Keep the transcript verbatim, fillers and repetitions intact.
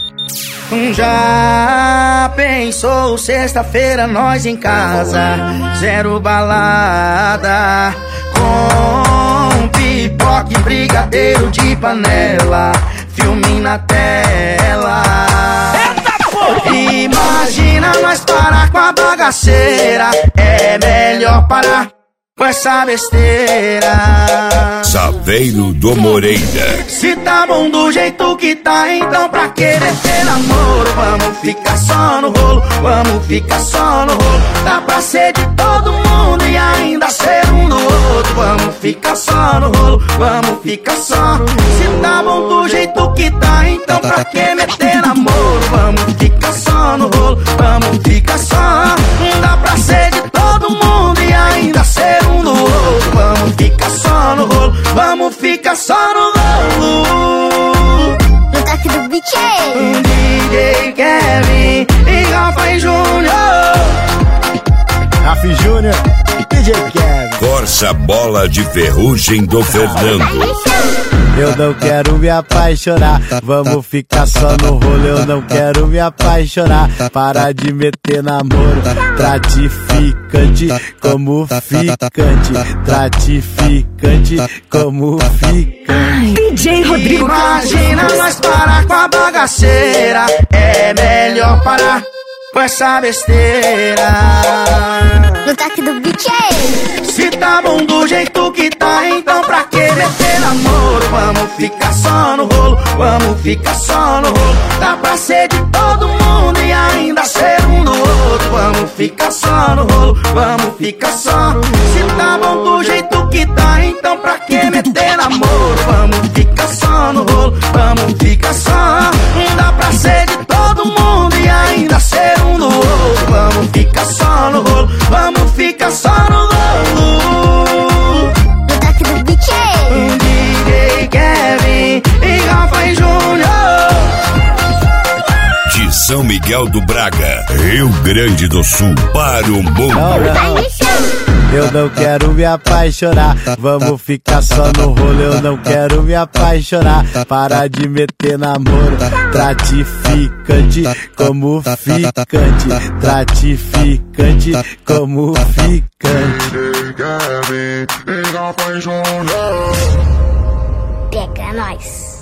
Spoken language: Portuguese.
Já pensou sexta-feira nós em casa, zero balada, com pipoca e brigadeiro de panela, filme na tela. Imagina nós parar com a bagaceira, é melhor parar com essa besteira. Saveiro do Moreira. Se tá bom do jeito que tá, então pra querer ter namoro? Vamos ficar só no rolo, vamos ficar só no rolo. Dá pra ser de todo mundo e ainda ser um do outro. Vamos ficar só no rolo, vamos ficar só. Se tá bom do jeito que tá, então pra que meter namoro? Vamos ficar só no rolo, vamos ficar só. Dá pra ser de todo mundo e ainda ser um do outro. Vamos ficar só no rolo, vamos ficar só no rolo. No toque do D J D J Kevin e Rafa e Júnior. Rafa e Júnior, D J Kevin. Força bola de ferrugem do Fernando. Eu não quero me apaixonar, vamos ficar só no rolo. Eu não quero me apaixonar, para de meter namoro. Tratificante como ficante, tratificante como ficante. D J Rodrigo. Imagina nós parar com a bagaceira, é melhor parar com essa besteira. No toque do D J. Se tá bom do jeito que tá, então pra que meter namoro? Vamos ficar só no rolo, vamos ficar só no rolo. Dá pra ser de todo mundo e ainda ser um do outro. Vamos ficar só no rolo, vamos ficar só. Se tá bom do jeito que tá, então pra que meter namoro? Vamos ficar só no rolo, vamos ficar só. Dá pra ser de todo mundo e ainda ser um do outro. Vamos ficar só no rolo, vamos ficar só no rolo. No toque do D J. D J Kevin e Rafa e Júnior. De São Miguel do Braga, Rio Grande do Sul, para o mundo. Não, não. Eu não quero me apaixonar, vamos ficar só no rolo. Eu não quero me apaixonar, para de meter namoro. Tratificante como ficante, tratificante como ficante. Pega nós.